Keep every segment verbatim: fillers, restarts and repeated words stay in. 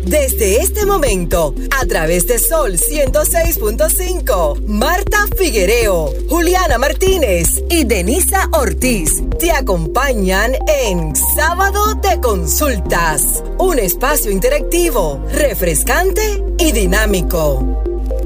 Desde este momento, a través de Sol ciento seis punto cinco, Marta Figuereo, Juliana Martínez y Denisa Ortiz te acompañan en Sábado de Consultas, un espacio interactivo, refrescante y dinámico.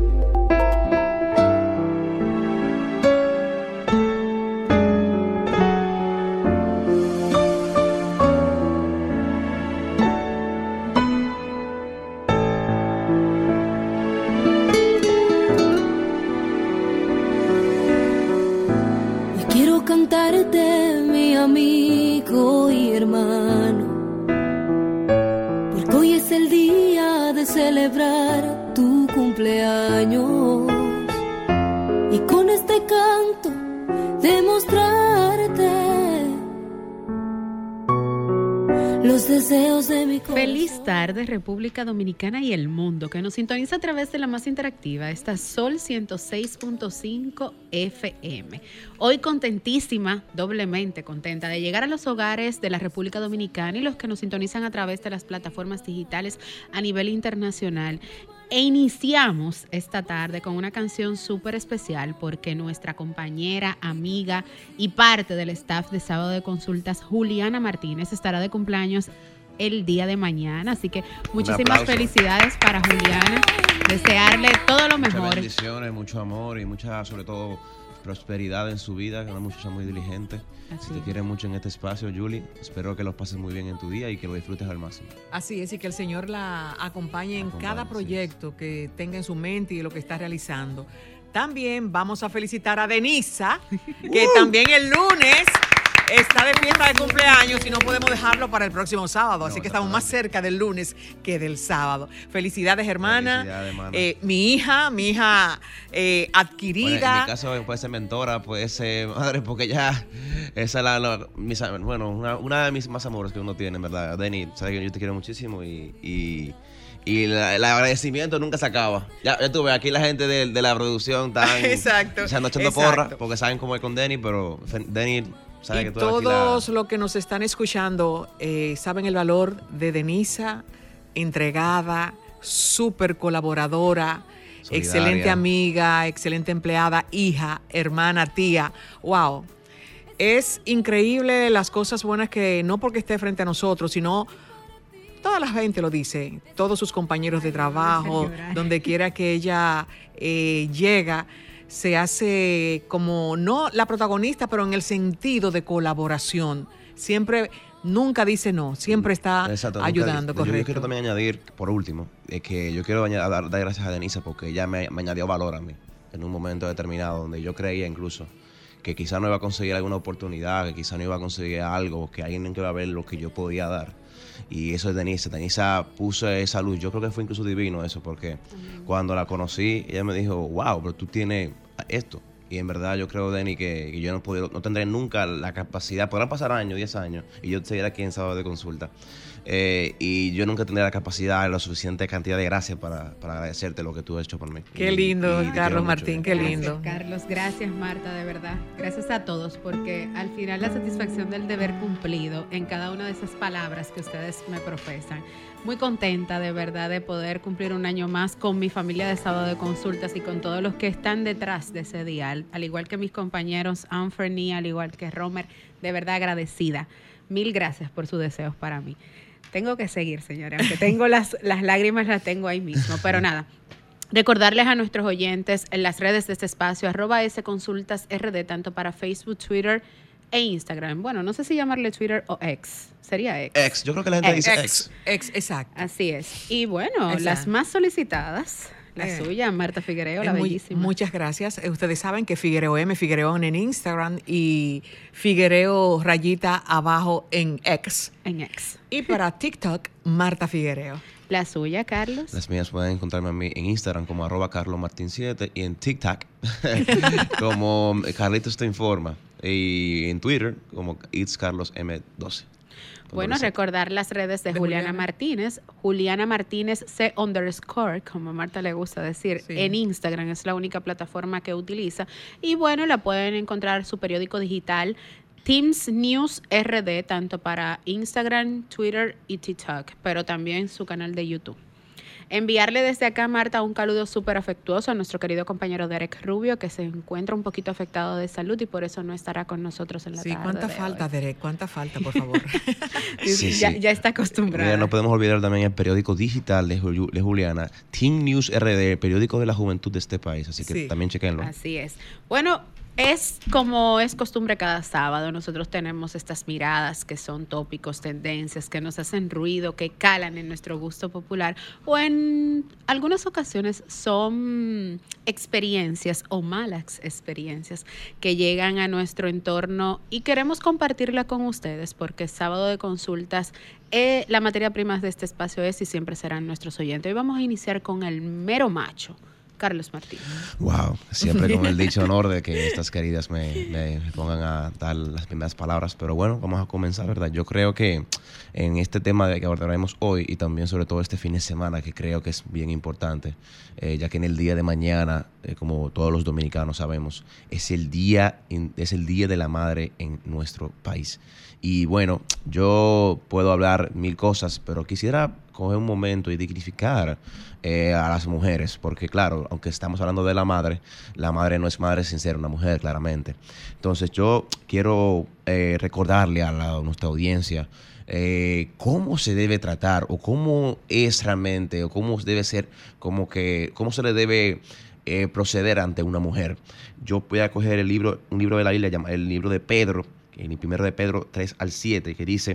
Cantarte, mi amigo y hermano, porque hoy es el día de celebrar tu cumpleaños y con este canto demostrarte los deseos de mi corazón. Feliz tarde, República Dominicana y el mundo, que nos sintoniza a través de la más interactiva, esta Sol ciento seis punto cinco F M. Hoy contentísima, doblemente contenta de llegar a los hogares de la República Dominicana y los que nos sintonizan a través de las plataformas digitales a nivel internacional. E iniciamos esta tarde con una canción súper especial porque nuestra compañera, amiga y parte del staff de Sábado de Consultas, Juliana Martínez, estará de cumpleaños el día de mañana. Así que muchísimas felicidades para Juliana. Desearle todo lo mejor. Muchas bendiciones, mucho amor y mucha, sobre todo, prosperidad en su vida, que es una muchacha muy diligente. Así. Si te quiere mucho en este espacio, Julie, espero que lo pases muy bien en tu día y que lo disfrutes al máximo. Así es, y que el Señor la acompañe en acompañe, cada proyecto sí. que tenga en su mente y lo que está realizando. También vamos a felicitar a Denisa, que uh. también el lunes está de fiesta de cumpleaños y no podemos dejarlo para el próximo sábado, no, así que estamos más cerca del lunes que del sábado. Felicidades, hermana. Felicidades, hermana. Eh, mi hija, mi hija eh, adquirida. Bueno, en mi caso puede ser mentora, puede ser madre, porque ya esa es la, la mis, bueno, una, una de mis más amores que uno tiene, en verdad. Denny, sabes que yo te quiero muchísimo y... y Y la, el agradecimiento nunca se acaba. Ya, ya tú ves, aquí la gente de, de la producción están exacto, echando exacto. porra porque saben cómo es con Denny, pero Denny sabe y que todos la... los que nos están escuchando eh, saben el valor de Denisa, entregada, súper colaboradora, solidaria, excelente amiga, excelente empleada, hija, hermana, tía. ¡Wow! Es increíble las cosas buenas que no porque esté frente a nosotros, sino... Toda la gente lo dice, todos sus compañeros de trabajo, donde quiera que ella eh, llega, se hace como, no la protagonista, pero en el sentido de colaboración. Siempre, nunca dice no, siempre está Exacto, ayudando, nunca, correcto. Yo quiero también añadir, por último, es que yo quiero dar, dar gracias a Denisa porque ella me, me añadió valor a mí en un momento determinado donde yo creía incluso que quizá no iba a conseguir alguna oportunidad, que quizá no iba a conseguir algo, que alguien no iba a ver lo que yo podía dar. Y eso es Denisa. Denisa puso esa luz. Yo creo que fue incluso divino eso, porque uh-huh. cuando la conocí, ella me dijo, wow, pero tú tienes esto. Y en verdad yo creo, Denny, que, que yo no, puedo, no tendré nunca la capacidad. Podrán pasar años, diez años, y yo seguiré aquí en Sábado de Consulta. Eh, y yo nunca tendré la capacidad, la suficiente cantidad de gracias para, para agradecerte lo que tú has hecho por mí. Qué lindo, y, y Carlos Martín, mucho. Qué lindo. Gracias, Carlos, gracias, Marta, de verdad. Gracias a todos, porque al final la satisfacción del deber cumplido en cada una de esas palabras que ustedes me profesan. Muy contenta, de verdad, de poder cumplir un año más con mi familia de Sábado de Consultas y con todos los que están detrás de ese dial, al igual que mis compañeros Anferny, al igual que Romer, de verdad agradecida. Mil gracias por sus deseos para mí. Tengo que seguir, señora, aunque tengo las, las lágrimas, las tengo ahí mismo, pero nada. Recordarles a nuestros oyentes en las redes de este espacio, arroba S Consultas R D, tanto para Facebook, Twitter e Instagram. Bueno, no sé si llamarle Twitter o X. Sería X. X, yo creo que la gente X. dice X. X. X, exacto. Así es. Y bueno, exacto. las más solicitadas... La eh, suya, Marta Figuereo, la muy, bellísima. Muchas gracias. Ustedes saben que Figuereo M, Figuereo en Instagram y Figuereo rayita abajo en X. En X. Y para TikTok, Marta Figuereo. La suya, Carlos. Las mías pueden encontrarme a mí en Instagram como arroba Carlos Martín siete y en TikTok como Carlitos Te Informa y en Twitter como It's Carlos M doce. Bueno, recordar las redes de, de Juliana, Juliana Martínez, Juliana Martínez C underscore, como a Marta le gusta decir, sí. En Instagram, es la única plataforma que utiliza. Y bueno, la pueden encontrar su periódico digital, Teams News R D, tanto para Instagram, Twitter y TikTok, pero también su canal de YouTube. Enviarle desde acá, Marta, un saludo súper afectuoso a nuestro querido compañero Derek Rubio, que se encuentra un poquito afectado de salud y por eso no estará con nosotros en la sí, tarde. ¿cuánta de falta, hoy. Derek? ¿Cuánta falta, por favor? Sí, ya, sí. ya está acostumbrado. Mira, no podemos olvidar también el periódico digital de, Jul- de Juliana, Teen News R D, el periódico de la juventud de este país. Así que Sí. también chequenlo. Así es. Bueno, es como es costumbre cada sábado, nosotros tenemos estas miradas que son tópicos, tendencias, que nos hacen ruido, que calan en nuestro gusto popular o en algunas ocasiones son experiencias o malas experiencias que llegan a nuestro entorno y queremos compartirla con ustedes porque es sábado de consultas. Eh, la materia prima de este espacio es y siempre serán nuestros oyentes. Hoy vamos a iniciar con el mero macho. Carlos Martínez. Wow, siempre con el dicho honor de que estas queridas me, me, me pongan a dar las primeras palabras, pero bueno, vamos a comenzar, ¿verdad? Yo creo que en este tema de que abordaremos hoy y también sobre todo este fin de semana, que creo que es bien importante, eh, ya que en el día de mañana, eh, como todos los dominicanos sabemos, es el día, es el día de la madre en nuestro país. Y bueno, yo puedo hablar mil cosas, pero quisiera coger un momento y dignificar eh, a las mujeres, porque claro, aunque estamos hablando de la madre, la madre no es madre sin ser una mujer, claramente. Entonces yo quiero eh, recordarle a, la, a nuestra audiencia eh, cómo se debe tratar o cómo es realmente o cómo debe ser, como que cómo se le debe eh, proceder ante una mujer. Yo voy a coger el libro, un libro de la Biblia, el libro de Pedro, en el primero de Pedro tres al siete, que dice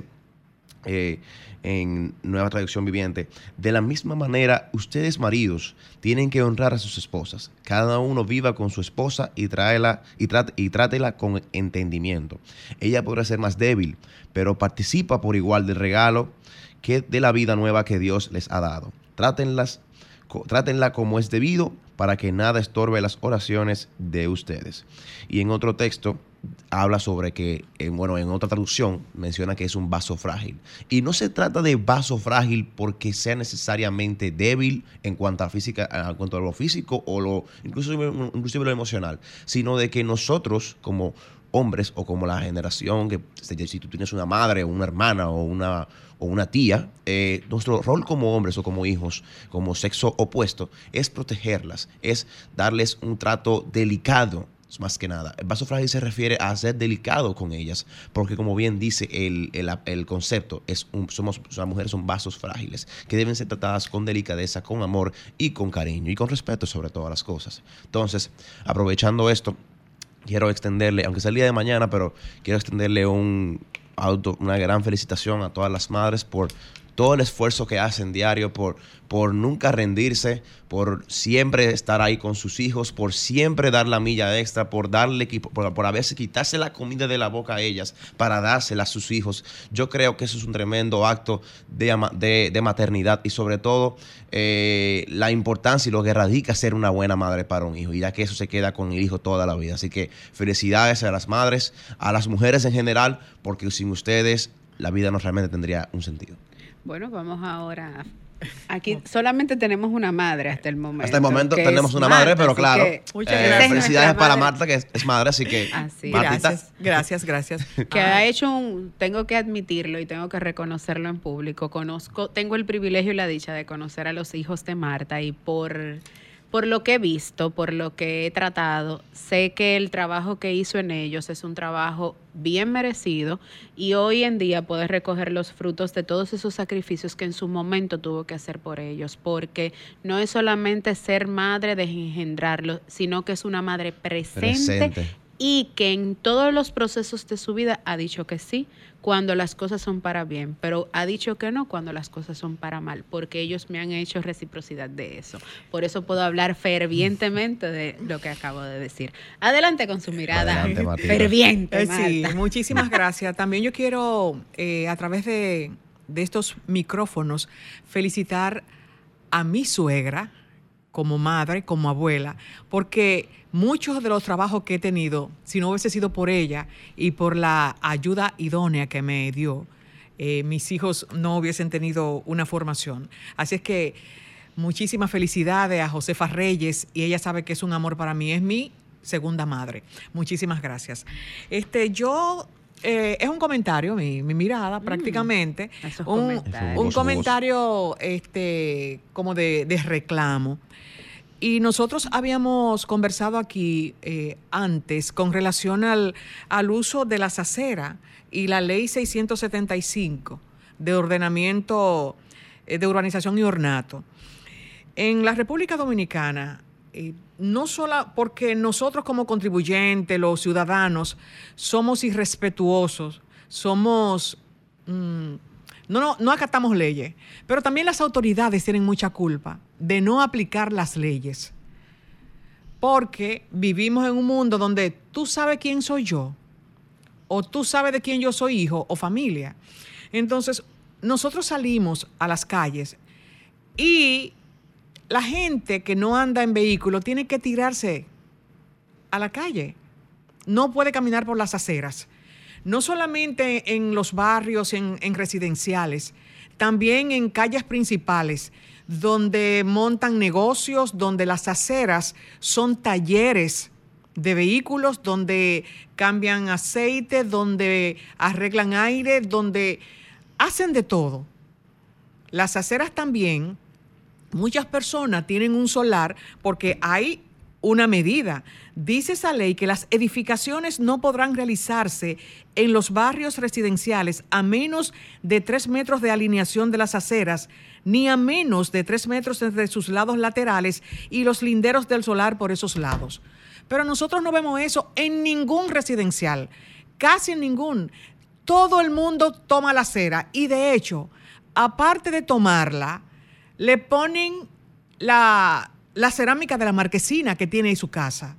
eh, en Nueva Traducción Viviente: de la misma manera, ustedes maridos tienen que honrar a sus esposas. Cada uno viva con su esposa y, tráela, y, trate, y trátela con entendimiento. Ella podrá ser más débil, pero participa por igual del regalo que de la vida nueva que Dios les ha dado. Trátenlas, co, trátenla como es debido, para que nada estorbe las oraciones de ustedes. Y en otro texto habla sobre que, eh, bueno, en otra traducción menciona que es un vaso frágil. Y no se trata de vaso frágil porque sea necesariamente débil en cuanto a física, en cuanto a lo físico o lo, incluso, inclusive lo emocional, sino de que nosotros como hombres o como la generación, que si tú tienes una madre o una hermana o una, o una tía, eh, nuestro rol como hombres o como hijos, como sexo opuesto, es protegerlas, es darles un trato delicado. Más que nada, el vaso frágil se refiere a ser delicado con ellas, porque como bien dice el, el, el concepto, es un, somos, las mujeres son vasos frágiles que deben ser tratadas con delicadeza, con amor y con cariño y con respeto sobre todas las cosas. Entonces, aprovechando esto, quiero extenderle, aunque sea el día de mañana, pero quiero extenderle un auto, una gran felicitación a todas las madres por todo el esfuerzo que hacen diario, por, por nunca rendirse, por siempre estar ahí con sus hijos, por siempre dar la milla extra, por darle, por, por a veces quitarse la comida de la boca a ellas para dársela a sus hijos. Yo creo que eso es un tremendo acto de, de, de maternidad y sobre todo eh, la importancia y lo que radica ser una buena madre para un hijo, y ya que eso se queda con el hijo toda la vida. Así que felicidades a las madres, a las mujeres en general, porque sin ustedes la vida no realmente tendría un sentido. Bueno, vamos ahora. Aquí solamente tenemos una madre hasta el momento. Hasta el momento tenemos una Marta, madre, pero claro. Que, muchas eh, gracias. Felicidades para Marta, que es, es madre, así que. Así. Gracias, gracias, gracias. Que ah. ha hecho un. Tengo que admitirlo y tengo que reconocerlo en público. Conozco, tengo el privilegio y la dicha de conocer a los hijos de Marta y por. Por lo que he visto, por lo que he tratado, sé que el trabajo que hizo en ellos es un trabajo bien merecido y hoy en día puede recoger los frutos de todos esos sacrificios que en su momento tuvo que hacer por ellos, porque no es solamente ser madre de engendrarlos, sino que es una madre presente, presente. Y que en todos los procesos de su vida ha dicho que sí cuando las cosas son para bien, pero ha dicho que no cuando las cosas son para mal, porque ellos me han hecho reciprocidad de eso. Por eso puedo hablar fervientemente de lo que acabo de decir. Adelante con su mirada Adelante, ferviente, eh, Sí, muchísimas gracias. También yo quiero, eh, a través de, de estos micrófonos, felicitar a mi suegra, como madre, como abuela, porque muchos de los trabajos que he tenido, si no hubiese sido por ella y por la ayuda idónea que me dio, eh, mis hijos no hubiesen tenido una formación. Así es que muchísimas felicidades a Josefa Reyes, y ella sabe que es un amor para mí, es mi segunda madre. Muchísimas gracias. Este, yo Eh, es un comentario, mi, mi mirada, mm, prácticamente. Un, un comentario este, como de, de reclamo. Y nosotros habíamos conversado aquí eh, antes con relación al, al uso de las aceras y la ley seiscientos setenta y cinco de ordenamiento eh, de urbanización y ornato. En la República Dominicana, eh, no solo porque nosotros como contribuyentes, los ciudadanos, somos irrespetuosos, somos... Mmm, No, no, no acatamos leyes, pero también las autoridades tienen mucha culpa de no aplicar las leyes. Porque vivimos en un mundo donde tú sabes quién soy yo, o tú sabes de quién yo soy hijo o familia. Entonces, nosotros salimos a las calles y la gente que no anda en vehículo tiene que tirarse a la calle. No puede caminar por las aceras. No solamente en los barrios, en, en residenciales, también en calles principales, donde montan negocios, donde las aceras son talleres de vehículos, donde cambian aceite, donde arreglan aire, donde hacen de todo. Las aceras también, muchas personas tienen un solar porque hay una medida. Dice esa ley que las edificaciones no podrán realizarse en los barrios residenciales a menos de tres metros de alineación de las aceras, ni a menos de tres metros entre sus lados laterales y los linderos del solar por esos lados. Pero nosotros no vemos eso en ningún residencial, casi en ningún. Todo el mundo toma la acera y, de hecho, aparte de tomarla, le ponen la, la cerámica de la marquesina que tiene en su casa.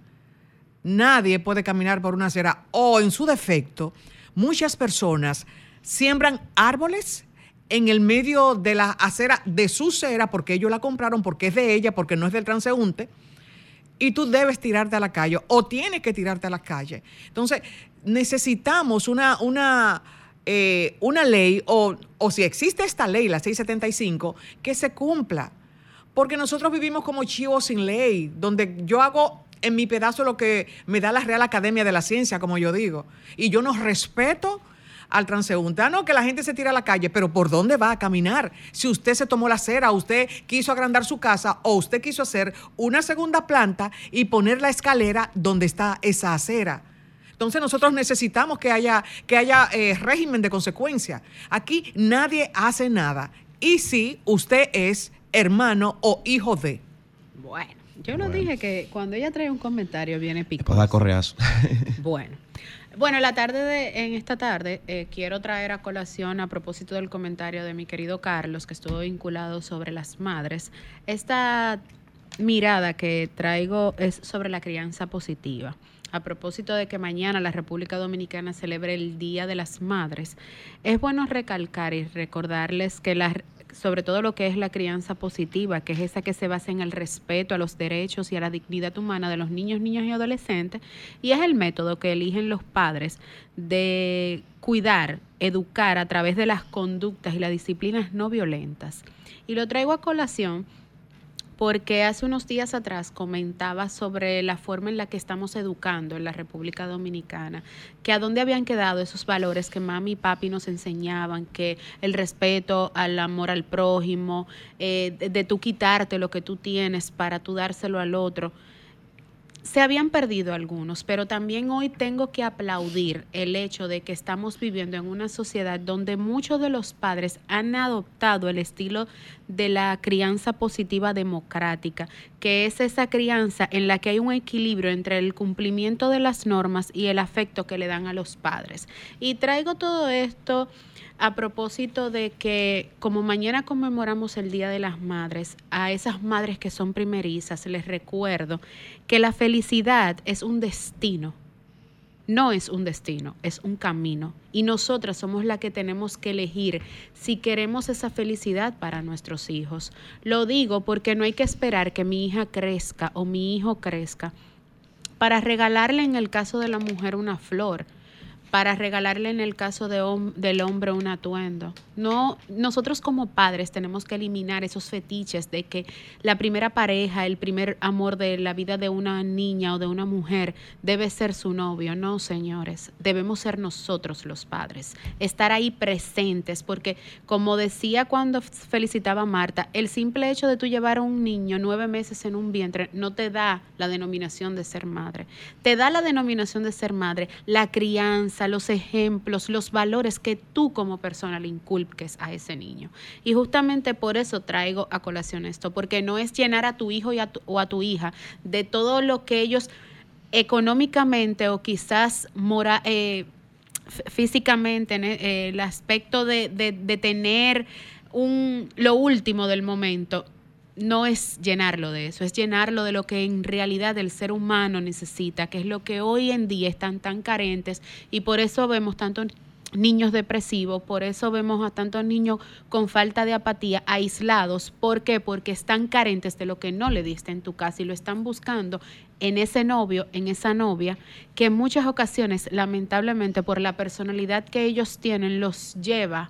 Nadie puede caminar por una acera, o en su defecto, muchas personas siembran árboles en el medio de la acera de su acera porque ellos la compraron, porque es de ella, porque no es del transeúnte, y tú debes tirarte a la calle o tienes que tirarte a la calle. Entonces, necesitamos una, una, eh, una ley, o, o si existe esta ley, la seiscientos setenta y cinco, que se cumpla. Porque nosotros vivimos como chivos sin ley, donde yo hago en mi pedazo lo que me da la Real Academia de la Ciencia, como yo digo. Y yo no respeto al transeúnte. Ah, no, que la gente se tira a la calle, pero ¿por dónde va a caminar? Si usted se tomó la acera, usted quiso agrandar su casa, o usted quiso hacer una segunda planta y poner la escalera donde está esa acera. Entonces nosotros necesitamos que haya, que haya eh, régimen de consecuencia. Aquí nadie hace nada. Y si usted es hermano o hijo de... Bueno. Yo lo bueno. dije que cuando ella trae un comentario viene picoso. Para dar correazo. Bueno. Bueno, la tarde de, en esta tarde eh, quiero traer a colación, a propósito del comentario de mi querido Carlos, que estuvo vinculado sobre las madres, esta mirada que traigo es sobre la crianza positiva. A propósito de que mañana la República Dominicana celebre el Día de las Madres, es bueno recalcar y recordarles que la sobre todo lo que es la crianza positiva, que es esa que se basa en el respeto a los derechos y a la dignidad humana de los niños, niñas y adolescentes, y es el método que eligen los padres de cuidar, educar a través de las conductas y las disciplinas no violentas. Y lo traigo a colación porque hace unos días atrás comentaba sobre la forma en la que estamos educando en la República Dominicana, que a dónde habían quedado esos valores que mami y papi nos enseñaban, que el respeto al amor al prójimo, eh, de, de tú quitarte lo que tú tienes para tú dárselo al otro. Se habían perdido algunos, pero también hoy tengo que aplaudir el hecho de que estamos viviendo en una sociedad donde muchos de los padres han adoptado el estilo de la crianza positiva democrática, que es esa crianza en la que hay un equilibrio entre el cumplimiento de las normas y el afecto que le dan a los padres. Y traigo todo esto a propósito de que como mañana conmemoramos el Día de las Madres, a esas madres que son primerizas les recuerdo que la felicidad es un destino, no es un destino, es un camino. Y nosotras somos las que tenemos que elegir si queremos esa felicidad para nuestros hijos. Lo digo porque no hay que esperar que mi hija crezca o mi hijo crezca para regalarle, en el caso de la mujer, una flor, para regalarle en el caso de hom- del hombre un atuendo. No, nosotros como padres tenemos que eliminar esos fetiches de que la primera pareja, el primer amor de la vida de una niña o de una mujer debe ser su novio. No, señores, debemos ser nosotros los padres, estar ahí presentes, porque como decía cuando felicitaba a Marta, el simple hecho de tú llevar a un niño nueve meses en un vientre no te da la denominación de ser madre. Te da la denominación de ser madre, la crianza, los ejemplos, los valores que tú como persona le inculpas a ese niño. Y justamente por eso traigo a colación esto, porque no es llenar a tu hijo y a tu, o a tu hija de todo lo que ellos económicamente o quizás mora, eh, físicamente, en eh, el aspecto de, de, de tener un, lo último del momento. No es llenarlo de eso, es llenarlo de lo que en realidad el ser humano necesita, que es lo que hoy en día están tan carentes, y por eso vemos tanto niños depresivos, por eso vemos a tantos niños con falta de apatía, aislados. ¿Por qué? Porque están carentes de lo que no le diste en tu casa y lo están buscando en ese novio, en esa novia, que en muchas ocasiones, lamentablemente, por la personalidad que ellos tienen, los lleva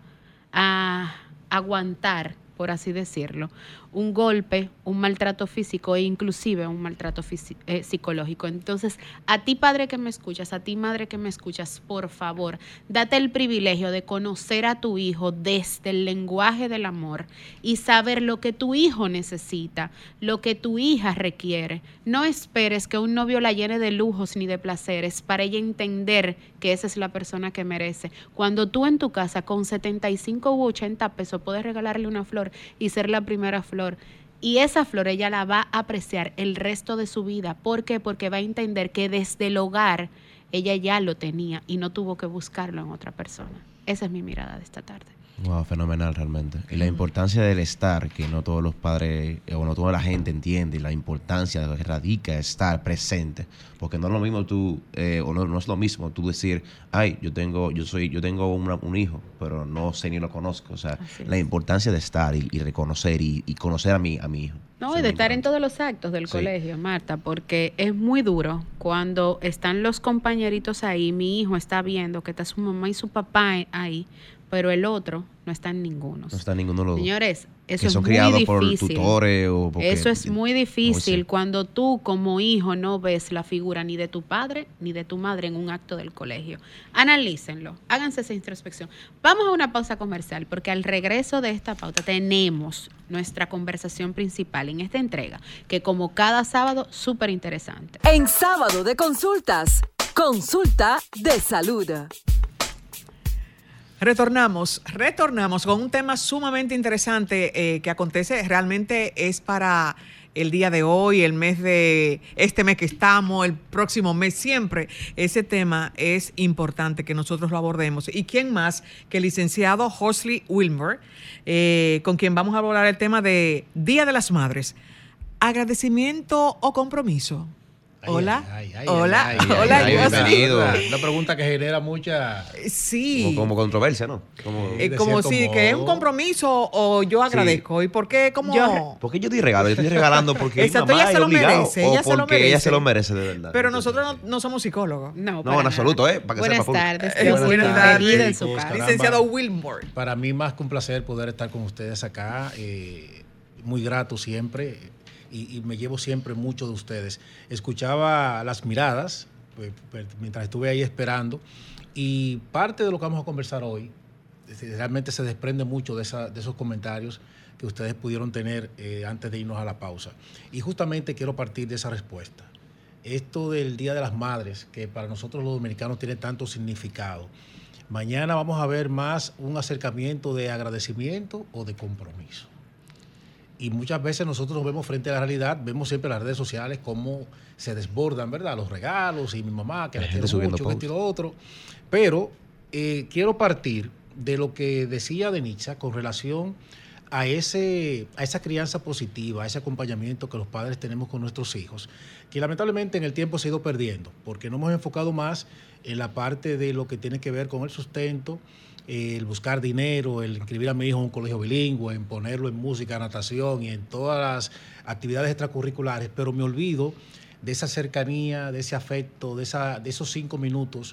a aguantar, por así decirlo, un golpe, un maltrato físico e inclusive un maltrato físico, eh, psicológico. Entonces, a ti padre que me escuchas, a ti madre que me escuchas, por favor, date el privilegio de conocer a tu hijo desde el lenguaje del amor y saber lo que tu hijo necesita, lo que tu hija requiere. No esperes que un novio la llene de lujos ni de placeres para ella entender que esa es la persona que merece. Cuando tú en tu casa con setenta y cinco u ochenta pesos puedes regalarle una flor y ser la primera flor, y esa flor ella la va a apreciar el resto de su vida. ¿Por qué? Porque va a entender que desde el hogar ella ya lo tenía y no tuvo que buscarlo en otra persona. Esa es mi mirada de esta tarde. Wow, fenomenal realmente. Y la importancia del estar, que no todos los padres o no toda la gente entiende, la importancia de lo que radica estar presente, porque no es lo mismo tú eh, o no, no es lo mismo tú decir, ay, yo tengo, yo soy, yo tengo una, un hijo, pero no sé ni lo conozco. O sea, la importancia de estar y, y reconocer y, y conocer a mi a mi hijo. No, y de estar en todos los actos del sí. colegio, Marta, porque es muy duro cuando están los compañeritos ahí, mi hijo está viendo que está su mamá y su papá ahí, pero el otro no está en ninguno. No está en ninguno de los dos. Señores, eso que es son muy criados difícil. Por tutores o porque, eso es muy difícil sí. cuando tú como hijo no ves la figura ni de tu padre ni de tu madre en un acto del colegio. Analícenlo, háganse esa introspección. Vamos a una pausa comercial, porque al regreso de esta pauta tenemos nuestra conversación principal en esta entrega, que como cada sábado, súper interesante. En Sábado de Consultas, consulta de salud. Retornamos, retornamos con un tema sumamente interesante eh, que acontece, realmente es para el día de hoy, el mes de, este mes que estamos, el próximo mes, siempre ese tema es importante que nosotros lo abordemos. ¿Y quién más que el licenciado Horsley Wilmer, eh, con quien vamos a abordar el tema de Día de las Madres? ¿Agradecimiento o compromiso? Ay, hola, ay, ay, hola, ay, ay, hola, ay, ay, bienvenido. Una, una pregunta que genera mucha... Sí. Como, como controversia, ¿no? Como, eh, como si modo. que es un compromiso o yo agradezco. Sí. ¿Y por qué? Como... Yo, porque yo estoy regalando, yo estoy regalando porque Exacto, mamá ella se lo obligado, merece, ella o se lo porque merece. ella se lo merece de verdad. Pero nosotros no, no somos psicólogos. No, no en absoluto, ¿eh? Para que buenas sepa, tardes. Eh, buenas tardes. En su casa. Licenciado Wilmore. Para mí más que un placer poder estar con ustedes acá. Eh, muy grato siempre y, y me llevo siempre mucho de ustedes. Escuchaba las miradas mientras estuve ahí esperando, y parte de lo que vamos a conversar hoy realmente se desprende mucho de, esa, de esos comentarios que ustedes pudieron tener eh, antes de irnos a la pausa, y justamente quiero partir de esa respuesta. Esto del Día de las Madres, que para nosotros los dominicanos tiene tanto significado, mañana vamos a ver más un acercamiento de agradecimiento o de compromiso. Y muchas veces nosotros nos vemos frente a la realidad, vemos siempre en las redes sociales cómo se desbordan, ¿verdad? Los regalos y mi mamá, que la quiero mucho, que esto y lo otro. Pero eh, quiero partir de lo que decía Denitza con relación a, ese, a esa crianza positiva, a ese acompañamiento que los padres tenemos con nuestros hijos, que lamentablemente en el tiempo se ha ido perdiendo, porque nos hemos enfocado más en la parte de lo que tiene que ver con el sustento, el buscar dinero, el inscribir a mi hijo en un colegio bilingüe, en ponerlo en música, natación y en todas las actividades extracurriculares, pero me olvido de esa cercanía, de ese afecto, de, esa, de esos cinco minutos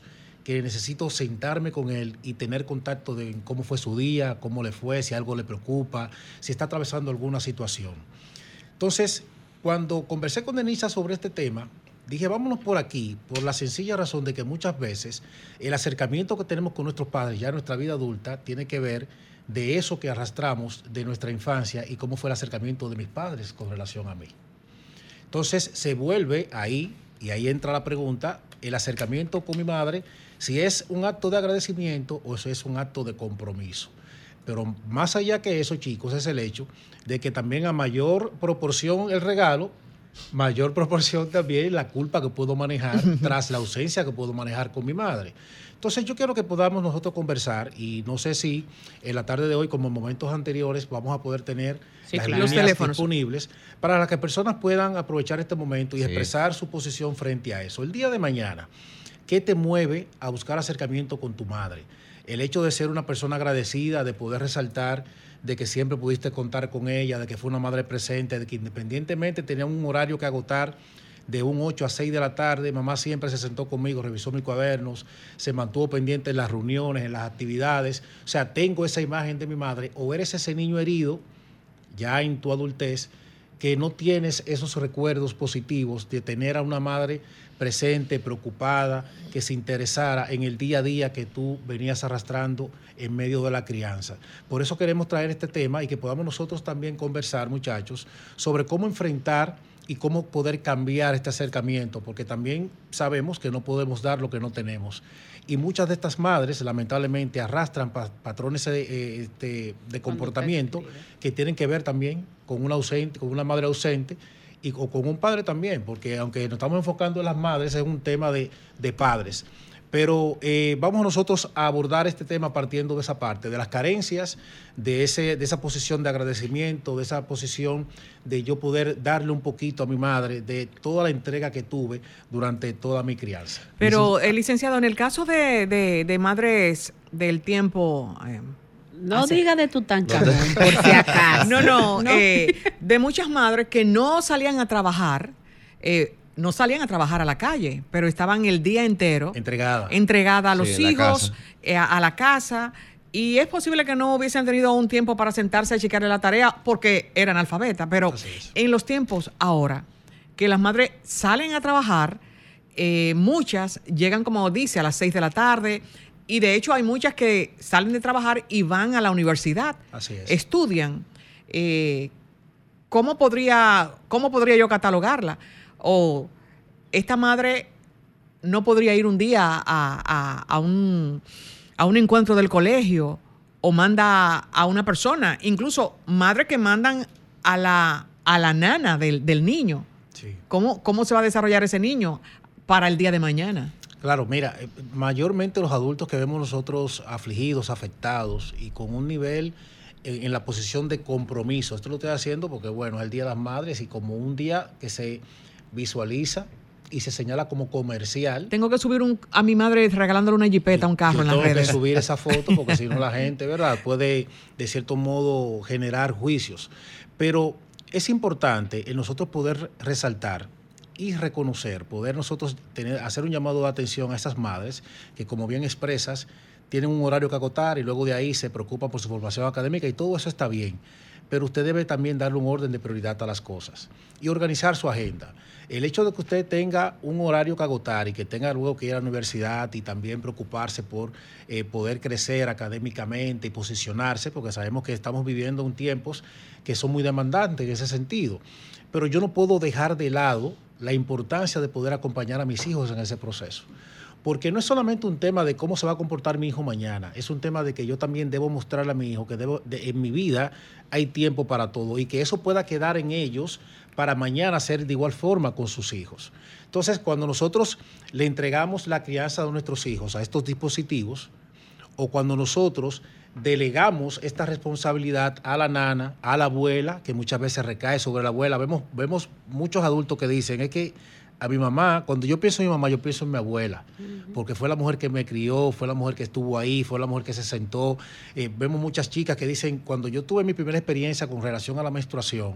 que necesito sentarme con él y tener contacto de cómo fue su día, cómo le fue, si algo le preocupa, si está atravesando alguna situación. Entonces, cuando conversé con Denisa sobre este tema, dije, vámonos por aquí, por la sencilla razón de que muchas veces el acercamiento que tenemos con nuestros padres ya en nuestra vida adulta tiene que ver de eso que arrastramos de nuestra infancia y cómo fue el acercamiento de mis padres con relación a mí. Entonces, se vuelve ahí, y ahí entra la pregunta, el acercamiento con mi madre, si es un acto de agradecimiento o si es un acto de compromiso. Pero más allá que eso, chicos, es el hecho de que también a mayor proporción el regalo, mayor proporción también la culpa que puedo manejar tras la ausencia que puedo manejar con mi madre. Entonces yo quiero que podamos nosotros conversar y no sé si en la tarde de hoy, como en momentos anteriores, vamos a poder tener sí, las claro. líneas Los disponibles para las que personas puedan aprovechar este momento y sí. expresar su posición frente a eso. El día de mañana, ¿qué te mueve a buscar acercamiento con tu madre? El hecho de ser una persona agradecida, de poder resaltar de que siempre pudiste contar con ella, de que fue una madre presente, de que independientemente tenía un horario que agotar de un ocho a seis de la tarde, mamá siempre se sentó conmigo, revisó mis cuadernos, se mantuvo pendiente en las reuniones, en las actividades. O sea, tengo esa imagen de mi madre. O eres ese niño herido, ya en tu adultez, que no tienes esos recuerdos positivos de tener a una madre presente, preocupada, que se interesara en el día a día que tú venías arrastrando en medio de la crianza. Por eso queremos traer este tema y que podamos nosotros también conversar, muchachos, sobre cómo enfrentar y cómo poder cambiar este acercamiento, porque también sabemos que no podemos dar lo que no tenemos. Y muchas de estas madres, lamentablemente, arrastran pa- patrones de, de, de comportamiento que tienen que ver también con una ausente, con una madre ausente, y o con un padre también, porque aunque nos estamos enfocando en las madres, es un tema de, de padres. Pero eh, vamos nosotros a abordar este tema partiendo de esa parte, de las carencias, de, ese, de esa posición de agradecimiento, de esa posición de yo poder darle un poquito a mi madre, de toda la entrega que tuve durante toda mi crianza. Pero, eh, licenciado, en el caso de, de, de madres del tiempo... Eh, No Hace... diga de Tutankamón, por si acaso. No, no, no. Eh, de muchas madres que no salían a trabajar, eh, no salían a trabajar a la calle, pero estaban el día entero entregada, entregada a los sí, hijos, eh, a, a la casa, y es posible que no hubiesen tenido un tiempo para sentarse a checarle la tarea porque eran analfabetas, pero en los tiempos ahora, que las madres salen a trabajar, eh, muchas llegan, como dice, a las seis de la tarde. Y de hecho hay muchas que salen de trabajar y van a la universidad. Así es. Estudian. Eh, ¿cómo podría, ¿Cómo podría yo catalogarla? O esta madre no podría ir un día a, a, a, un, a un encuentro del colegio o manda a una persona. Incluso madres que mandan a la, a la nana del, del niño. Sí. ¿Cómo, ¿Cómo se va a desarrollar ese niño para el día de mañana? Claro, mira, mayormente los adultos que vemos nosotros afligidos, afectados y con un nivel en, en la posición de compromiso. Esto lo estoy haciendo porque, bueno, es el Día de las Madres y como un día que se visualiza y se señala como comercial. Tengo que subir un, a mi madre regalándole una jipeta a un carro yo en las redes. Tengo que redes. subir esa foto porque si no la gente, ¿verdad?, puede de cierto modo generar juicios. Pero es importante en nosotros poder resaltar y reconocer, poder nosotros tener, hacer un llamado de atención a esas madres que, como bien expresas, tienen un horario que acotar y luego de ahí se preocupan por su formación académica y todo eso está bien. Pero usted debe también darle un orden de prioridad a las cosas y organizar su agenda. El hecho de que usted tenga un horario que agotar y que tenga luego que ir a la universidad y también preocuparse por eh, poder crecer académicamente y posicionarse, porque sabemos que estamos viviendo un tiempos que son muy demandantes en ese sentido. Pero yo no puedo dejar de lado la importancia de poder acompañar a mis hijos en ese proceso. Porque no es solamente un tema de cómo se va a comportar mi hijo mañana, es un tema de que yo también debo mostrarle a mi hijo que debo, de, en mi vida hay tiempo para todo y que eso pueda quedar en ellos para mañana ser de igual forma con sus hijos. Entonces, cuando nosotros le entregamos la crianza de nuestros hijos a estos dispositivos, o cuando nosotros delegamos esta responsabilidad a la nana, a la abuela, que muchas veces recae sobre la abuela, vemos, vemos muchos adultos que dicen, es que a mi mamá, cuando yo pienso en mi mamá, yo pienso en mi abuela, uh-huh. porque fue la mujer que me crió, fue la mujer que estuvo ahí, fue la mujer que se sentó. Eh, vemos muchas chicas que dicen, cuando yo tuve mi primera experiencia con relación a la menstruación,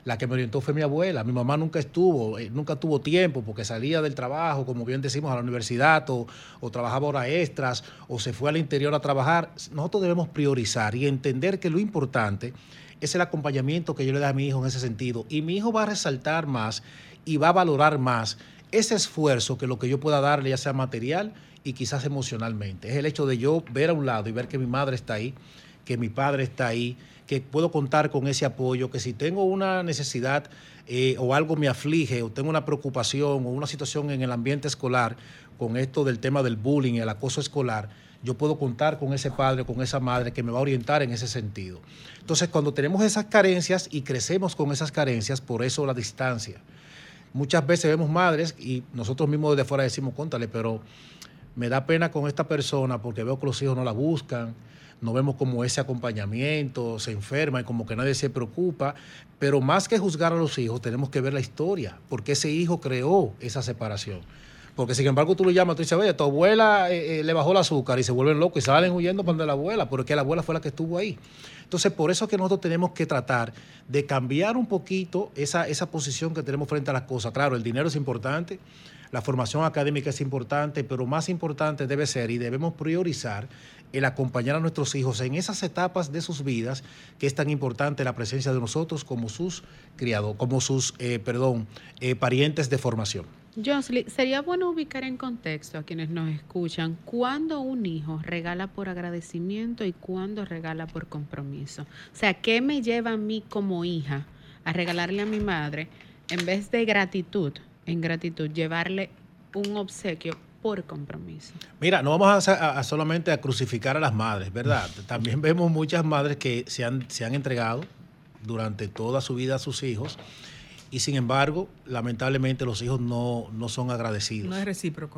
La que me orientó fue mi abuela. Mi mamá nunca estuvo, eh, nunca tuvo tiempo porque salía del trabajo, como bien decimos, a la universidad o, o trabajaba horas extras o se fue al interior a trabajar. Nosotros debemos priorizar y entender que lo importante es el acompañamiento que yo le doy a mi hijo en ese sentido. Y mi hijo va a resaltar más y va a valorar más ese esfuerzo que lo que yo pueda darle, ya sea material y quizás emocionalmente. Es el hecho de yo ver a un lado y ver que mi madre está ahí, que mi padre está ahí, que puedo contar con ese apoyo, que si tengo una necesidad eh, o algo me aflige o tengo una preocupación o una situación en el ambiente escolar con esto del tema del bullying, el acoso escolar, yo puedo contar con ese padre o con esa madre que me va a orientar en ese sentido. Entonces, cuando tenemos esas carencias y crecemos con esas carencias, por eso la distancia. Muchas veces vemos madres y nosotros mismos desde fuera decimos, cóntale, pero me da pena con esta persona porque veo que los hijos no la buscan, no vemos como ese acompañamiento, se enferma y como que nadie se preocupa, pero más que juzgar a los hijos tenemos que ver la historia, porque ese hijo creó esa separación. Porque sin embargo tú lo llamas, tú dices, oye, tu abuela eh, eh, le bajó el azúcar y se vuelven locos y salen huyendo para donde la abuela, porque la abuela fue la que estuvo ahí. Entonces, por eso es que nosotros tenemos que tratar de cambiar un poquito esa, esa posición que tenemos frente a las cosas. Claro, el dinero es importante, la formación académica es importante, pero más importante debe ser y debemos priorizar el acompañar a nuestros hijos en esas etapas de sus vidas que es tan importante la presencia de nosotros como sus criados, como sus, eh, perdón, eh, parientes de formación. Josly, sería bueno ubicar en contexto a quienes nos escuchan cuándo un hijo regala por agradecimiento y cuándo regala por compromiso. O sea, ¿qué me lleva a mí como hija a regalarle a mi madre en vez de gratitud, en gratitud, llevarle un obsequio por compromiso? Mira, no vamos a, a, a solamente a crucificar a las madres, ¿verdad? También vemos muchas madres que se han, se han entregado durante toda su vida a sus hijos y sin embargo, lamentablemente los hijos no, no son agradecidos. No es recíproco.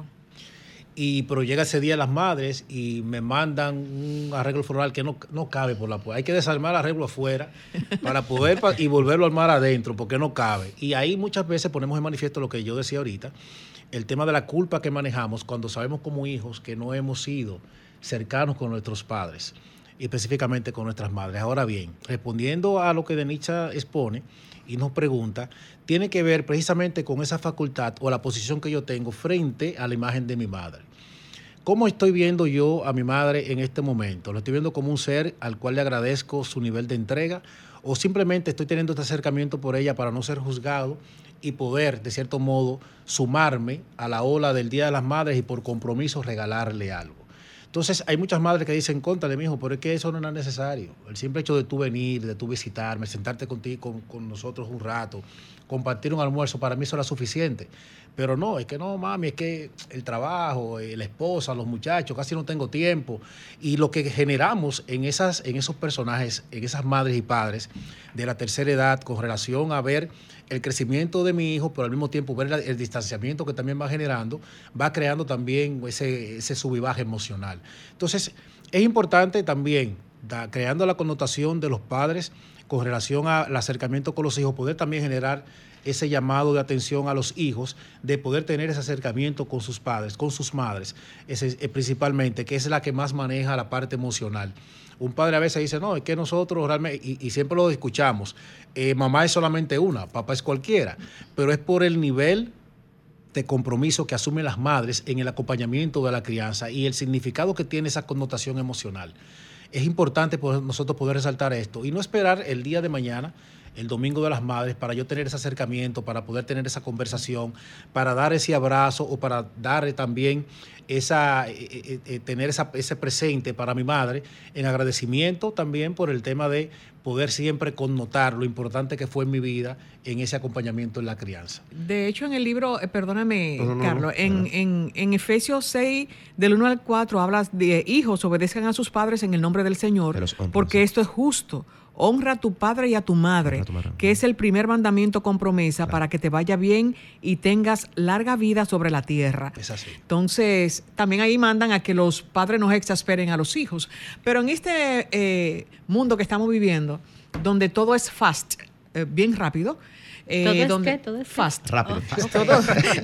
Y pero llega ese día las madres y me mandan un arreglo floral que no, no cabe por la puerta. Hay que desarmar el arreglo afuera para poder pa- y volverlo a armar adentro porque no cabe. Y ahí muchas veces ponemos en manifiesto lo que yo decía ahorita, el tema de la culpa que manejamos cuando sabemos como hijos que no hemos sido cercanos con nuestros padres y específicamente con nuestras madres. Ahora bien, respondiendo a lo que Denitza expone y nos pregunta, tiene que ver precisamente con esa facultad o la posición que yo tengo frente a la imagen de mi madre. ¿Cómo estoy viendo yo a mi madre en este momento? ¿Lo estoy viendo como un ser al cual le agradezco su nivel de entrega o simplemente estoy teniendo este acercamiento por ella para no ser juzgado y poder, de cierto modo, sumarme a la ola del Día de las Madres y por compromiso regalarle algo? Entonces, hay muchas madres que dicen, cóntale, mijo, pero es que eso no es necesario. El simple hecho de tú venir, de tú visitarme, sentarte contigo, con, con nosotros un rato, compartir un almuerzo, para mí eso era suficiente. Pero no, es que no, mami, es que el trabajo, la esposa, los muchachos, casi no tengo tiempo. Y lo que generamos en, esas, en esos personajes, en esas madres y padres de la tercera edad, con relación a ver el crecimiento de mi hijo, pero al mismo tiempo ver el, el distanciamiento que también va generando, va creando también ese, ese sub y baja emocional. Entonces, es importante también, da, creando la connotación de los padres con relación al acercamiento con los hijos, poder también generar ese llamado de atención a los hijos, de poder tener ese acercamiento con sus padres, con sus madres, ese, eh, principalmente, que es la que más maneja la parte emocional. Un padre a veces dice, no, es que nosotros realmente, y, y siempre lo escuchamos, eh, mamá es solamente una, papá es cualquiera, pero es por el nivel de compromiso que asumen las madres en el acompañamiento de la crianza y el significado que tiene esa connotación emocional. Es importante poder, nosotros poder resaltar esto y no esperar el día de mañana, el Domingo de las Madres, para yo tener ese acercamiento, para poder tener esa conversación, para dar ese abrazo o para dar también esa, eh, eh, tener esa, ese presente para mi madre, en agradecimiento también por el tema de poder siempre connotar lo importante que fue en mi vida en ese acompañamiento en la crianza. De hecho, en el libro, eh, perdóname, no, no, Carlos, no, en, no. en, en Efesios seis, del uno al cuatro, hablas de hijos, obedezcan a sus padres en el nombre del Señor, porque esto es justo. Honra a tu padre y a tu madre, a tu madre, que es el primer mandamiento con promesa, claro, para que te vaya bien y tengas larga vida sobre la tierra. Es así. Entonces, también ahí mandan a que los padres no exasperen a los hijos. Pero en este eh, mundo que estamos viviendo, donde todo es fast, eh, bien rápido, Eh, ¿Todo es donde, qué? ¿Todo es fast. Rápido. Oh, fast. Todo,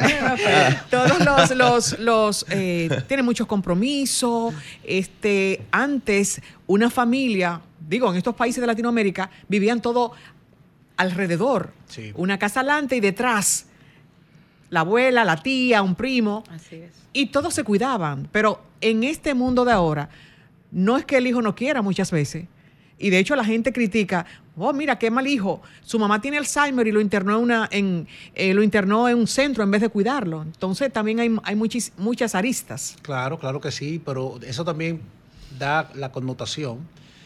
todos los, los, los eh, tienen muchos compromisos. Este, antes, una familia, digo, en estos países de Latinoamérica, vivían todo alrededor. Sí. Una casa adelante y detrás la abuela, la tía, un primo. Así es. Y todos se cuidaban. Pero en este mundo de ahora, no es que el hijo no quiera muchas veces. Y de hecho la gente critica, oh, mira, qué mal hijo. Su mamá tiene Alzheimer y lo internó en, una, en, eh, lo internó en un centro en vez de cuidarlo. Entonces también hay, hay muchis, muchas aristas. Claro, claro que sí, pero eso también da la connotación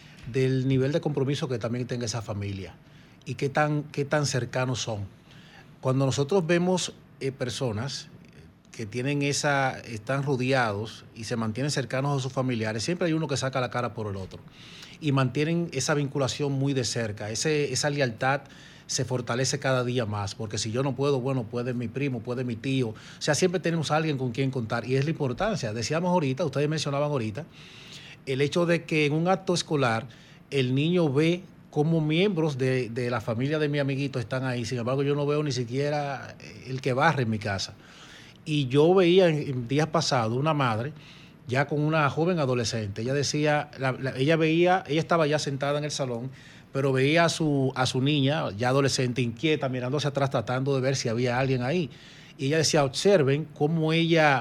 del nivel de compromiso que también tenga esa familia y qué tan, qué tan cercanos son. Cuando nosotros vemos eh, personas que tienen esa, están rodeados y se mantienen cercanos a sus familiares, siempre hay uno que saca la cara por el otro y mantienen esa vinculación muy de cerca, ese, esa lealtad se fortalece cada día más, porque si yo no puedo, bueno, puede mi primo, puede mi tío, o sea, siempre tenemos a alguien con quien contar y es la importancia. Decíamos ahorita, ustedes mencionaban ahorita, el hecho de que en un acto escolar el niño ve cómo miembros de, de la familia de mi amiguito están ahí, sin embargo yo no veo ni siquiera el que barre en mi casa. Y yo veía en, en días pasados una madre ya con una joven adolescente, ella decía, la, la, ella veía, ella estaba ya sentada en el salón, pero veía a su, a su niña ya adolescente inquieta, mirando hacia atrás, tratando de ver si había alguien ahí. Y ella decía, observen cómo ella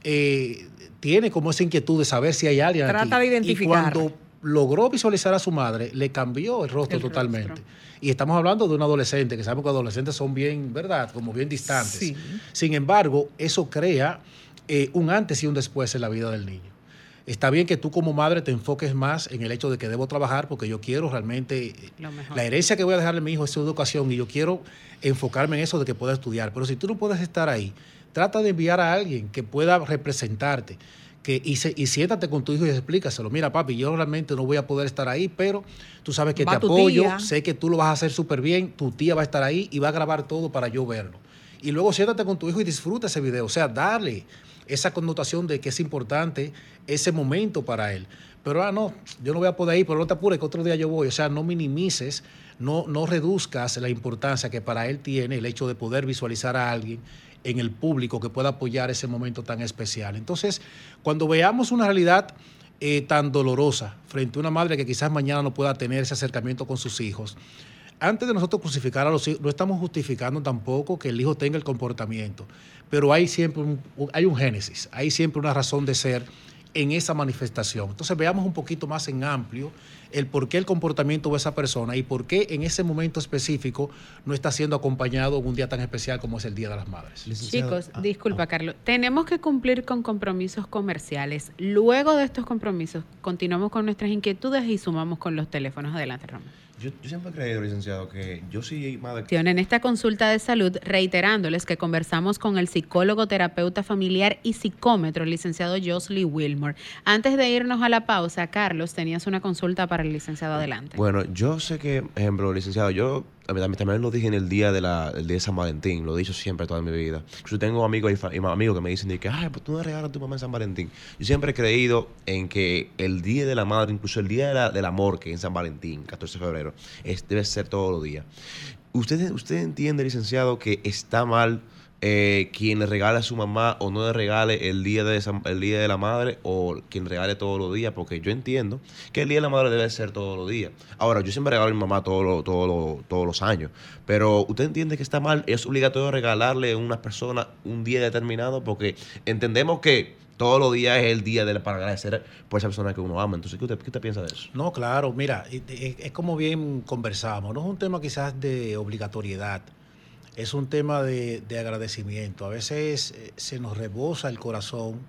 eh, tiene como esa inquietud de saber si hay alguien Trata aquí. de identificar. Y cuando logró visualizar a su madre, le cambió el rostro El totalmente. rostro. Y estamos hablando de un adolescente, que sabemos que los adolescentes son bien, ¿verdad? Como bien distantes. Sí. Sin embargo, eso crea eh, un antes y un después en la vida del niño. Está bien que tú como madre te enfoques más en el hecho de que debo trabajar porque yo quiero realmente, Lo mejor. la herencia que voy a dejarle a mi hijo es su educación y yo quiero enfocarme en eso de que pueda estudiar. Pero si tú no puedes estar ahí, trata de enviar a alguien que pueda representarte. Que, y, se, y siéntate con tu hijo y explícaselo. Mira, papi, yo realmente no voy a poder estar ahí, pero tú sabes que Va te tu apoyo, tía. sé que tú lo vas a hacer súper bien, tu tía va a estar ahí y va a grabar todo para yo verlo. Y luego siéntate con tu hijo y disfruta ese video. O sea, darle esa connotación de que es importante ese momento para él. Pero, ah, no, yo no voy a poder ir, pero no te apures que otro día yo voy. O sea, no minimices, no, no reduzcas la importancia que para él tiene el hecho de poder visualizar a alguien en el público que pueda apoyar ese momento tan especial. Entonces, cuando veamos una realidad eh, tan dolorosa frente a una madre que quizás mañana no pueda tener ese acercamiento con sus hijos, antes de nosotros crucificar a los hijos, no estamos justificando tampoco que el hijo tenga el comportamiento, pero hay siempre un, hay un génesis, hay siempre una razón de ser en esa manifestación. Entonces veamos un poquito más en amplio el por qué el comportamiento de esa persona y por qué en ese momento específico no está siendo acompañado en un día tan especial como es el Día de las Madres. Chicos, Ah, disculpa, ah. Carlos. Tenemos que cumplir con compromisos comerciales. Luego de estos compromisos, continuamos con nuestras inquietudes y sumamos con los teléfonos. Adelante, Ramón. Yo, yo siempre he creído, licenciado, que yo sí, madre. En esta consulta de salud, reiterándoles que conversamos con el psicólogo, terapeuta familiar y psicómetro, el licenciado Josley Wilmore. Antes de irnos a la pausa, Carlos, tenías una consulta para el licenciado. Adelante. Bueno, yo sé que, ejemplo, licenciado, yo también, también lo dije en el día de la, el día de San Valentín, lo he dicho siempre toda mi vida. Yo tengo amigos y, fa- y amigos que me dicen de que, ay, pues tú no regalas a tu mamá en San Valentín. Yo siempre he creído en que el Día de la Madre, incluso el Día de la- del Amor, que es en San Valentín, catorce de febrero, es, debe ser todos los días. ¿Usted, usted entiende, licenciado, que está mal eh, quien le regale a su mamá o no le regale el día de San- el día de la madre o quien le regale todos los días? Porque yo entiendo que el día de la madre debe ser todos los días. Ahora, yo siempre regalo a mi mamá todos los, todos los, todos los años, pero ¿usted entiende que está mal? ¿Es obligatorio regalarle a una persona un día determinado? Porque entendemos que todos los días es el día de, para agradecer por esa persona que uno ama. Entonces, ¿qué usted, qué usted piensa de eso? No, claro, mira, es, es como bien conversamos, no es un tema quizás de obligatoriedad, es un tema de, de agradecimiento. A veces eh, se nos rebosa el corazón,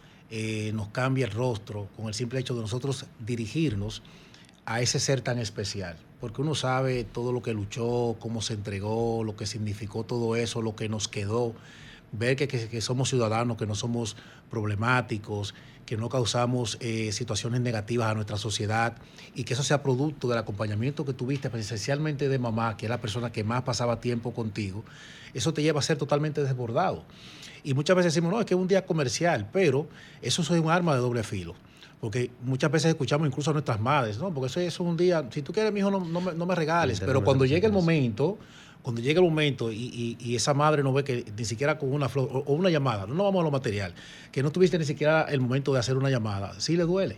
eh, nos cambia el rostro con el simple hecho de nosotros dirigirnos a ese ser tan especial, porque uno sabe todo lo que luchó, cómo se entregó, lo que significó todo eso, lo que nos quedó. Ver que, que, que somos ciudadanos, que no somos problemáticos, que no causamos eh, situaciones negativas a nuestra sociedad y que eso sea producto del acompañamiento que tuviste, pues, esencialmente de mamá, que es la persona que más pasaba tiempo contigo, eso te lleva a ser totalmente desbordado. Y muchas veces decimos, no, es que es un día comercial, pero eso es un arma de doble filo. Porque muchas veces escuchamos incluso a nuestras madres, ¿no? Porque eso es un día, si tú quieres, mi hijo, no, no, me, no me regales, pero cuando llegue el momento... Cuando llegue el momento y, y, y esa madre no ve que ni siquiera con una flor o, o una llamada, no vamos a lo material, que no tuviste ni siquiera el momento de hacer una llamada, sí le duele.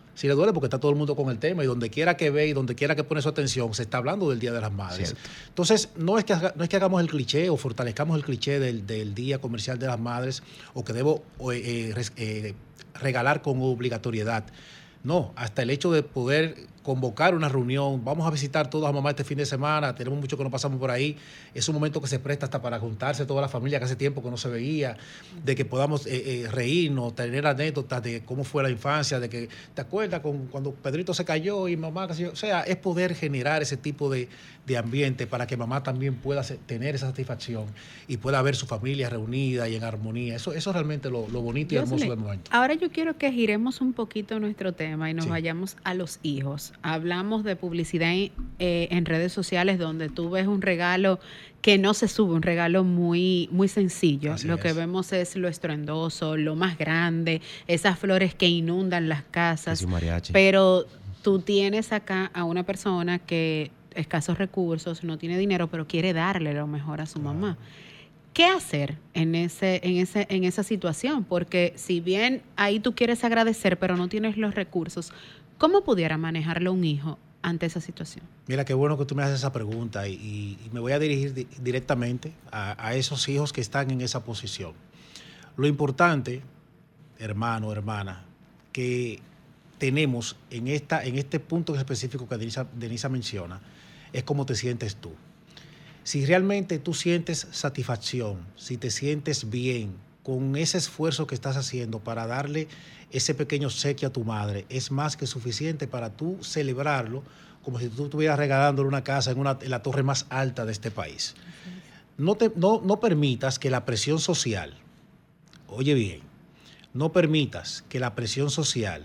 Sí le duele porque está todo el mundo con el tema y donde quiera que ve y donde quiera que pone su atención se está hablando del Día de las Madres. Cierto. Entonces, no es, que, no es que hagamos el cliché o fortalezcamos el cliché del, del Día Comercial de las Madres o que debo eh, eh, regalar con obligatoriedad. No, hasta el hecho de poder convocar una reunión, vamos a visitar todas a mamá este fin de semana, tenemos mucho que nos pasamos por ahí, es un momento que se presta hasta para juntarse toda la familia que hace tiempo que no se veía, de que podamos eh, eh, reírnos, tener anécdotas de cómo fue la infancia, de que te acuerdas con, cuando Pedrito se cayó y mamá, o sea, es poder generar ese tipo de, de ambiente para que mamá también pueda tener esa satisfacción y pueda ver su familia reunida y en armonía, eso, eso es realmente lo, lo bonito y yo hermoso le, del momento. Ahora yo quiero que giremos un poquito nuestro tema y nos sí. vayamos a los hijos. Hablamos de publicidad en, eh, en redes sociales donde tú ves un regalo que no se sube, un regalo muy, muy sencillo. Así lo es. que vemos es lo estruendoso, lo más grande, esas flores que inundan las casas. Pero tú tienes acá a una persona que escasos recursos, no tiene dinero, pero quiere darle lo mejor a su claro. mamá. ¿Qué hacer en ese, en ese, en esa situación? Porque si bien ahí tú quieres agradecer, pero no tienes los recursos, ¿cómo pudiera manejarlo un hijo ante esa situación? Mira, qué bueno que tú me haces esa pregunta y, y me voy a dirigir di- directamente a, a esos hijos que están en esa posición. Lo importante, hermano, hermana, que tenemos en, esta, en este punto específico que Denisa, Denisa menciona, es cómo te sientes tú. Si realmente tú sientes satisfacción, si te sientes bien con ese esfuerzo que estás haciendo para darle ese pequeño obsequio a tu madre, es más que suficiente para tú celebrarlo como si tú estuvieras regalándole una casa en, una, en la torre más alta de este país. No, te, no, no permitas que la presión social, oye bien, no permitas que la presión social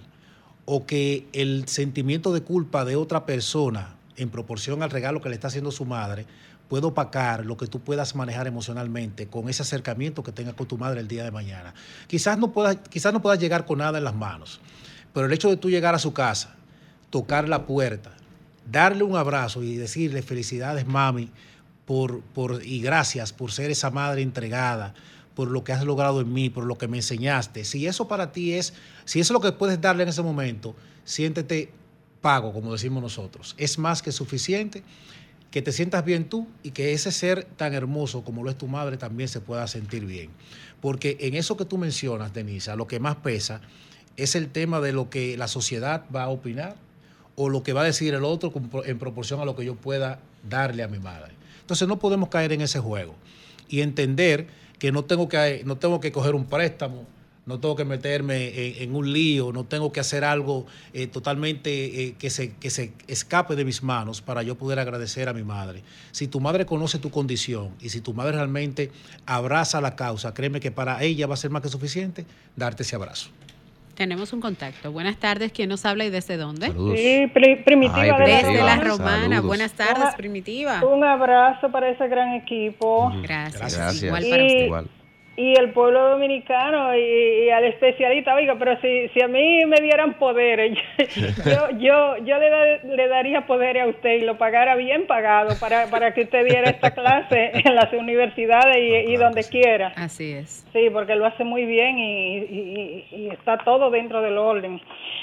o que el sentimiento de culpa de otra persona en proporción al regalo que le está haciendo su madre puede opacar lo que tú puedas manejar emocionalmente con ese acercamiento que tengas con tu madre el día de mañana. Quizás no puedas, quizás no puedas llegar con nada en las manos, pero el hecho de tú llegar a su casa, tocar la puerta, darle un abrazo y decirle felicidades, mami, por, por, y gracias por ser esa madre entregada, por lo que has logrado en mí, por lo que me enseñaste. Si eso para ti es, si eso es lo que puedes darle en ese momento, siéntete pago, como decimos nosotros. Es más que suficiente que te sientas bien tú y que ese ser tan hermoso como lo es tu madre también se pueda sentir bien. Porque en eso que tú mencionas, Denisa, lo que más pesa es el tema de lo que la sociedad va a opinar o lo que va a decir el otro en proporción a lo que yo pueda darle a mi madre. Entonces no podemos caer en ese juego y entender que no tengo que, no tengo que coger un préstamo, no tengo que meterme en, en un lío, no tengo que hacer algo eh, totalmente eh, que, se, que se escape de mis manos para yo poder agradecer a mi madre. Si tu madre conoce tu condición y si tu madre realmente abraza la causa, créeme que para ella va a ser más que suficiente darte ese abrazo. Tenemos un contacto. Buenas tardes. ¿Quién nos habla y desde dónde? Saludos. Sí, pri- Primitiva. Ay, de la Desde Romana. La Romana. Saludos. Buenas tardes, Primitiva. Un abrazo para ese gran equipo. Gracias. Gracias. Igual Y, para usted. Igual. y el pueblo dominicano y, y al especialista, oiga, pero si, si a mí me dieran poderes, yo yo yo le, da- le daría poderes a usted y lo pagara bien pagado para, para que usted diera esta clase en las universidades y, No, y claro donde que sí. quiera. Así es. Sí, porque lo hace muy bien y, y, y está todo dentro del orden.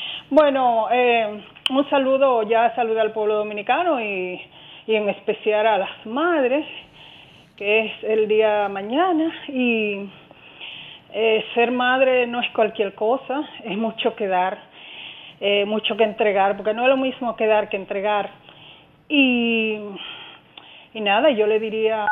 Bueno, eh, un saludo, ya saludé al pueblo dominicano y, y en especial a las madres, que es el día mañana, y eh, ser madre no es cualquier cosa, es mucho que dar, eh, mucho que entregar, porque no es lo mismo que dar que entregar. Y, y nada, yo le diría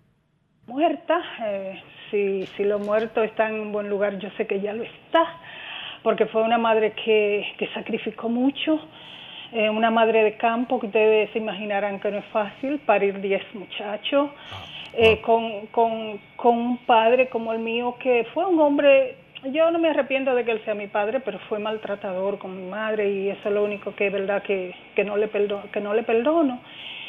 muerta, eh, si, si lo muerto está en un buen lugar, yo sé que ya lo está, porque fue una madre que, que sacrificó mucho, eh, una madre de campo que ustedes se imaginarán que no es fácil, parir diez muchachos, eh, con, con, con un padre como el mío que fue un hombre, yo no me arrepiento de que él sea mi padre, pero fue maltratador con mi madre y eso es lo único que es verdad que, que, no, le perdono, que no le perdono.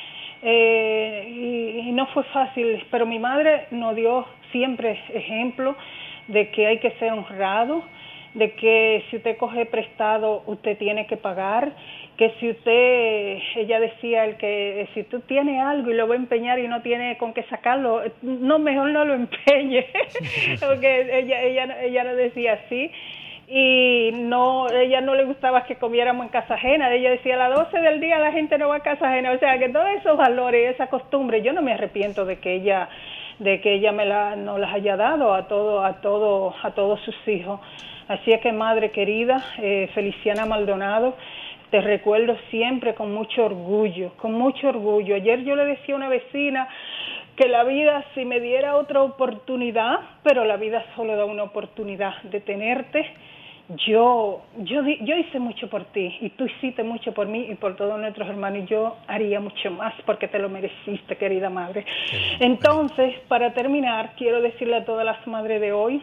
Eh, y, y no fue fácil, pero mi madre nos dio siempre ejemplo de que hay que ser honrado, de que si usted coge prestado, usted tiene que pagar, que si usted, ella decía, el que si tú tienes algo y lo va a empeñar y no tiene con qué sacarlo, no, mejor no lo empeñe, porque ella, ella, ella lo decía así, y no, ella no le gustaba que comiéramos en casa ajena. Ella decía, a las doce del día la gente no va a casa ajena. O sea, que todos esos valores, esa costumbre, yo no me arrepiento de que ella de que ella me la, no las haya dado a todo, a todo, a todos sus hijos. Así es que, madre querida, eh, Feliciana Maldonado, te recuerdo siempre con mucho orgullo, con mucho orgullo. Ayer yo le decía a una vecina que la vida, si me diera otra oportunidad, pero la vida solo da una oportunidad de tenerte, yo, yo, yo hice mucho por ti, y tú hiciste mucho por mí y por todos nuestros hermanos, y yo haría mucho más porque te lo mereciste, querida madre. Entonces, para terminar, quiero decirle a todas las madres de hoy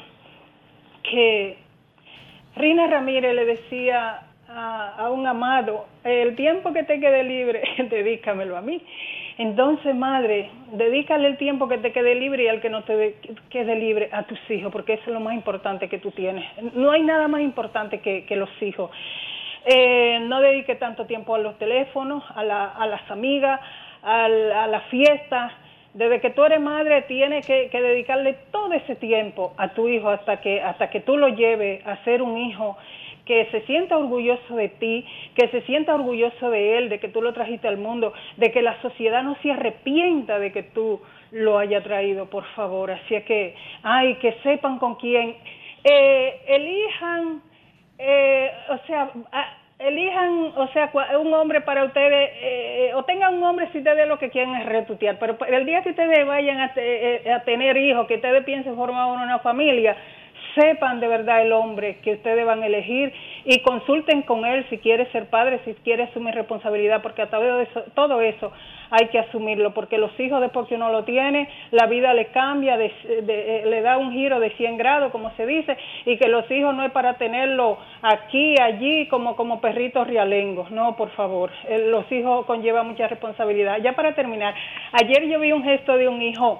que Rina Ramírez le decía a, a un amado, el tiempo que te quede libre, dedícamelo a mí. Entonces, madre, dedícale el tiempo que te quede libre y al que no te de, quede libre a tus hijos, porque eso es lo más importante que tú tienes. No hay nada más importante que, que los hijos. Eh, no dedique tanto tiempo a los teléfonos, a, la, a las amigas, a, a la fiesta. Desde que tú eres madre, tienes que, que dedicarle todo ese tiempo a tu hijo hasta que, hasta que tú lo lleves a ser un hijo que se sienta orgulloso de ti, que se sienta orgulloso de él, de que tú lo trajiste al mundo, de que la sociedad no se arrepienta de que tú lo hayas traído, por favor. Así es que, ay, que sepan con quién. Eh, elijan, eh, o sea, elijan, o sea, un hombre para ustedes, eh, o tengan un hombre si ustedes lo que quieren es retutear, pero el día que ustedes vayan a, te, a tener hijos, que ustedes piensen formar una familia, sepan de verdad el hombre que ustedes van a elegir y consulten con él si quiere ser padre, si quiere asumir responsabilidad, porque a través de eso, todo eso hay que asumirlo, porque los hijos después que uno lo tiene, la vida le cambia, de, de, le da un giro de cien grados, como se dice, y que los hijos no es para tenerlo aquí, allí, como, como perritos rialengos, no, por favor, los hijos conllevan mucha responsabilidad. Ya para terminar, ayer yo vi un gesto de un hijo.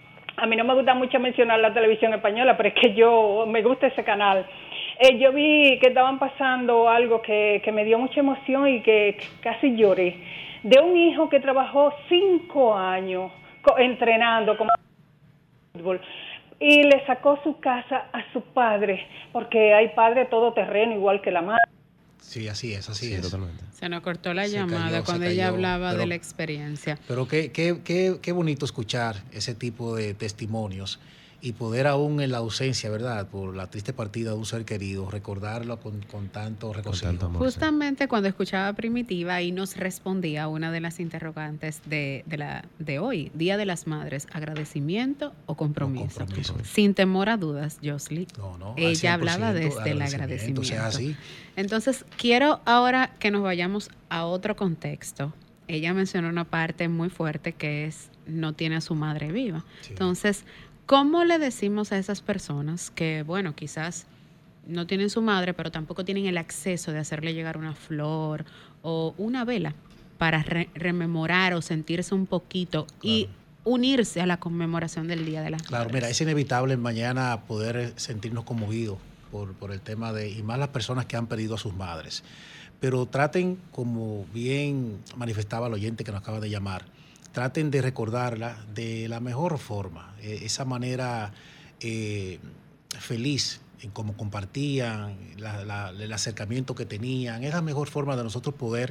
A mí no me gusta mucho mencionar la televisión española, pero es que yo, me gusta ese canal. Eh, yo vi que estaban pasando algo que, que me dio mucha emoción y que casi lloré. De un hijo que trabajó cinco años co- entrenando como fútbol y le sacó su casa a su padre, porque hay padre todoterreno igual que la madre. Sí, así es, así sí, es. Totalmente. Se nos cortó la Se llamada cayó, cuando se ella cayó, hablaba pero, de la experiencia. Pero qué, qué, qué, qué bonito escuchar ese tipo de testimonios y poder aún en la ausencia, ¿verdad?, por la triste partida de un ser querido, recordarlo con, con tanto regocijo. Con tanto amor. Justamente cuando escuchaba a Primitiva y nos respondía una de las interrogantes de, de, la, de hoy, Día de las Madres, agradecimiento o compromiso. No, compromiso. Sin temor a dudas, Josly. No, no, Ella hablaba desde el agradecimiento. O sea, así. Entonces, quiero ahora que nos vayamos a otro contexto. Ella mencionó una parte muy fuerte que es no tiene a su madre viva. Sí. Entonces, ¿cómo le decimos a esas personas que, bueno, quizás no tienen su madre, pero tampoco tienen el acceso de hacerle llegar una flor o una vela para re- rememorar o sentirse un poquito claro. y unirse a la conmemoración del Día de las Claro, Madres? Mira, es inevitable mañana poder sentirnos conmovidos por, por el tema de, y más las personas que han perdido a sus madres. Pero traten, como bien manifestaba el oyente que nos acaba de llamar, traten de recordarla de la mejor forma, eh, esa manera eh, feliz en cómo compartían, la, la, el acercamiento que tenían. Es la mejor forma de nosotros poder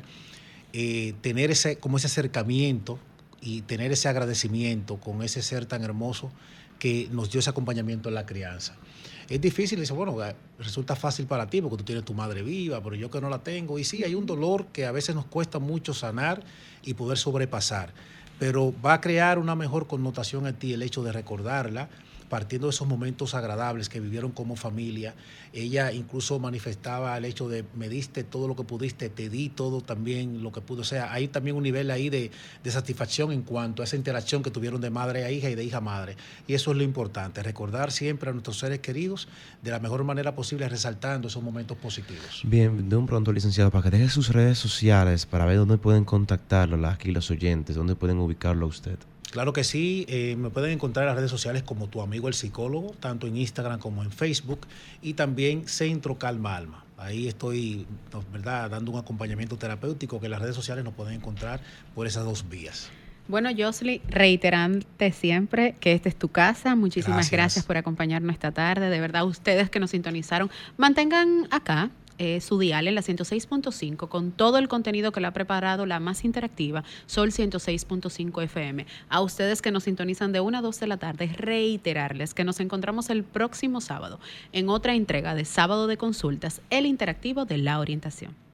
eh, tener ese, como ese acercamiento y tener ese agradecimiento con ese ser tan hermoso que nos dio ese acompañamiento en la crianza. Es difícil, dice, bueno, resulta fácil para ti porque tú tienes tu madre viva, pero yo que no la tengo. Y sí, hay un dolor que a veces nos cuesta mucho sanar y poder sobrepasar. Pero va a crear una mejor connotación en ti el hecho de recordarla, partiendo de esos momentos agradables que vivieron como familia. Ella incluso manifestaba el hecho de me diste todo lo que pudiste, te di todo también lo que pude. O sea, hay también un nivel ahí de, de satisfacción en cuanto a esa interacción que tuvieron de madre a hija y de hija a madre. Y eso es lo importante, recordar siempre a nuestros seres queridos de la mejor manera posible, resaltando esos momentos positivos. Bien, de un pronto, licenciado, para que deje sus redes sociales para ver dónde pueden contactarlo aquí los oyentes, dónde pueden ubicarlo a usted. Claro que sí, eh, me pueden encontrar en las redes sociales como Tu Amigo el Psicólogo, tanto en Instagram como en Facebook, y también Centro Calma Alma. Ahí estoy, ¿verdad?, dando un acompañamiento terapéutico que en las redes sociales nos pueden encontrar por esas dos vías. Bueno, Josly, reiterante siempre que esta es tu casa. Muchísimas gracias. gracias por acompañarnos esta tarde. De verdad, ustedes que nos sintonizaron, mantengan acá eh, su dial en la ciento seis punto cinco con todo el contenido que le ha preparado la más interactiva, Sol ciento seis punto cinco F M. A ustedes que nos sintonizan de una a dos de la tarde, reiterarles que nos encontramos el próximo sábado en otra entrega de Sábado de Consultas, el interactivo de la orientación.